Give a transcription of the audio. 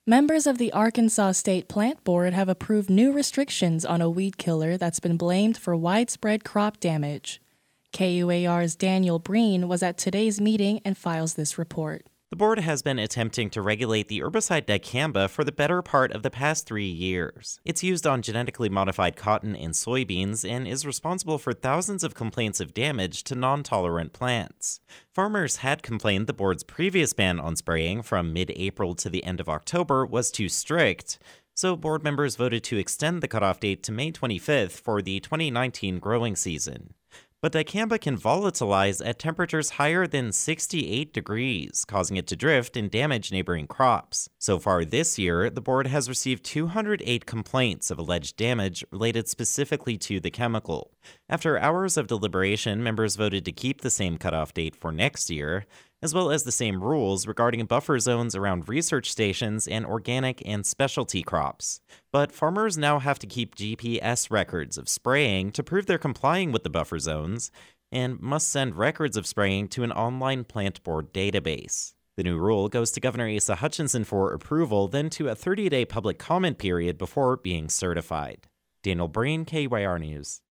Members of the Arkansas State Plant Board have approved new restrictions on a weed killer that's been blamed for widespread crop damage. KUAR's Daniel Breen was at today's meeting and files this report. The board has been attempting to regulate the herbicide dicamba for the better part of the past 3 years. It's used on genetically modified cotton and soybeans and is responsible for thousands of complaints of damage to non-tolerant plants. Farmers had complained the board's previous ban on spraying from mid-April to the end of October was too strict, so board members voted to extend the cutoff date to May 25th for the 2019 growing season. But dicamba can volatilize at temperatures higher than 68 degrees, causing it to drift and damage neighboring crops. So far this year, the board has received 208 complaints of alleged damage related specifically to the chemical. After hours of deliberation, members voted to keep the same cutoff date for next year, as well as the same rules regarding buffer zones around research stations and organic and specialty crops. But farmers now have to keep GPS records of spraying to prove they're complying with the buffer zones, and must send records of spraying to an online plant board database. The new rule goes to Governor Asa Hutchinson for approval, then to a 30-day public comment period before being certified. Daniel Breen, KUAR News.